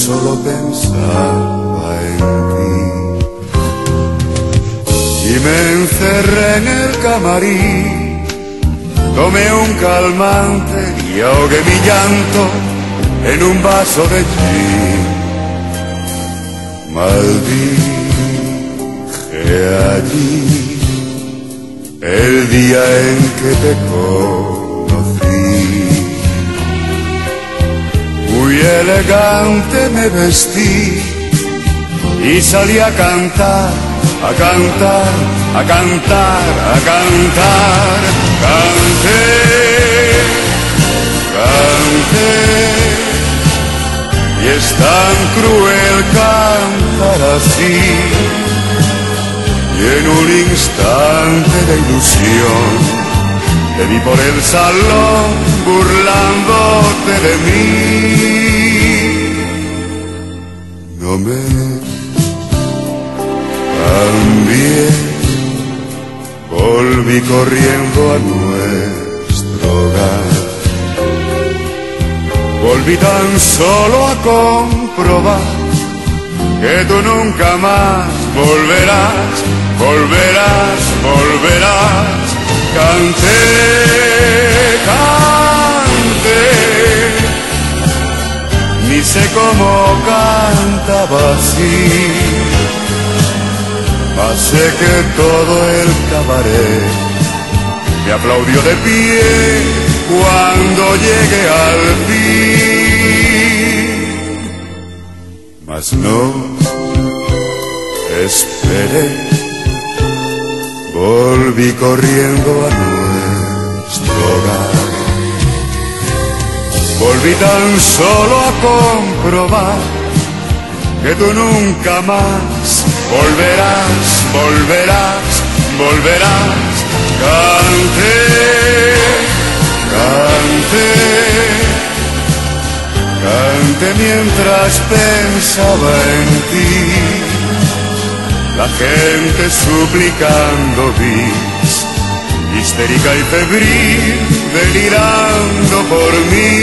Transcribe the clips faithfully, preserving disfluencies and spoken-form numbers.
solo pensaba en ti. Y me encerré en el camarín, tomé un calmante y ahogué mi llanto en un vaso de gin. Maldije allí el día en que te conocí. Muy elegante me vestí y salí a cantar, a cantar, a cantar, a cantar. Canté, canté, y es tan cruel cantar así. Y en un instante de ilusión te vi por el salón burlándote de mí. No me cambié, volví corriendo a nuestro hogar. Volví tan solo a comprobar que tú nunca más volverás, volverás, volverás. Canté, canté, ni sé cómo cantaba así, mas sé que todo el cabaret me aplaudió de pie cuando llegué al fin. Mas no esperé, volví corriendo a nuestro hogar. Volví tan solo a comprobar que tú nunca más volverás, volverás, volverás. Canté, canté, canté mientras pensaba en ti. La gente suplicando bis, histérica y febril, delirando por mí.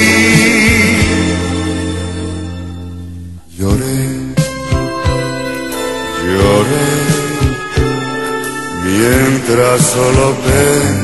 Lloré, lloré, mientras solo pensaba